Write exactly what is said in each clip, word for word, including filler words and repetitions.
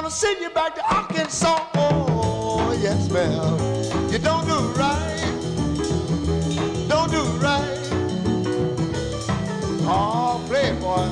gonna send you back to Arkansas. Oh, yes, ma'am. You don't do right. Don't do right. Oh, play it, boy.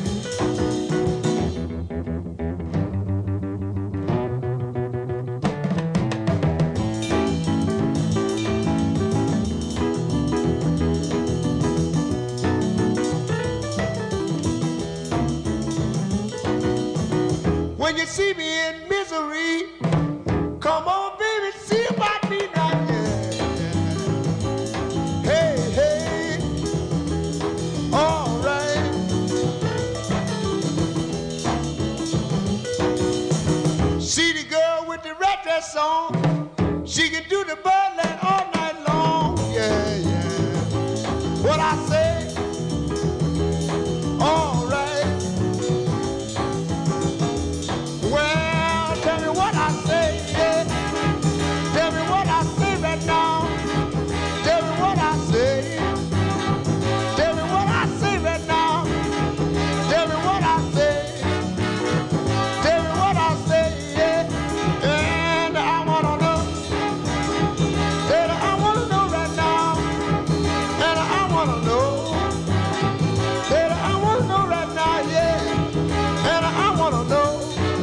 When you see me in misery, come on, baby, see about me now. Yeah, yeah. Hey, hey, all right. See the girl with the red dress on, she can do the birdland all night long. Yeah, yeah. What I say? All right. Well, tell me what I say, yeah. Tell me what I say right now. Tell me what I say. Tell me what I say right now. Tell me what I say. Tell me what I say, yeah. And I wanna know. Tell me I wanna know right now. And I wanna know. Tell me I wanna know right now, yeah. And I wanna know.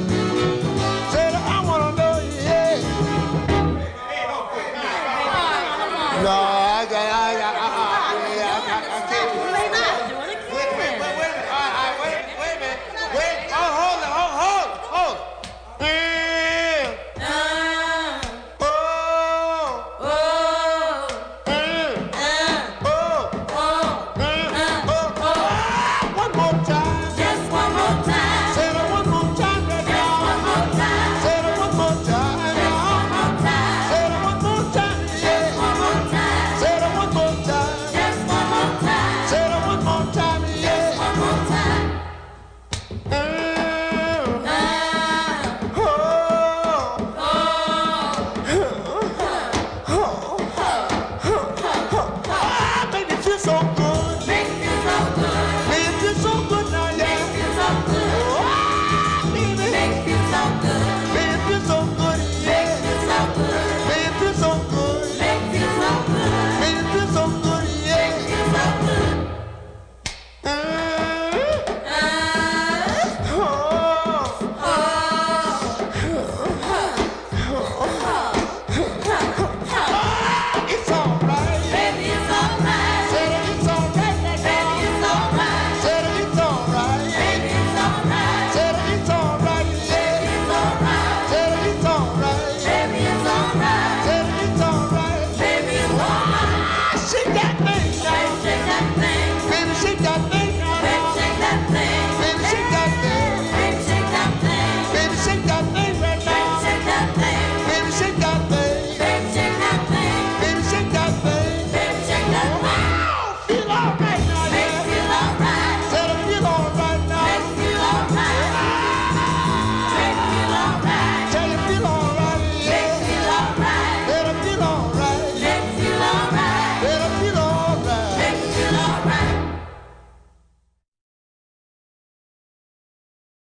No, I got, I got, I, I, I, I, I can't. Wait, wait, wait, wait, wait, wait, all right, wait, wait a minute, wait, oh, hold it, hold, hold, hold. Mm. Uh. Oh. Oh. Mm. Uh. Oh. Oh. Mm. Uh. Oh. Oh. One more time. Just one more time. Say it one more time, right now. Just one more time. Say it one more time. Just one more time. Say it one more time. Just one more time. Say it one more time. Just one more time. Say it one more time, yeah. Just one more time. Mm. Uh. Oh. Oh. Oh. Oh. Oh. Oh. Oh. Oh. Make me feel so good.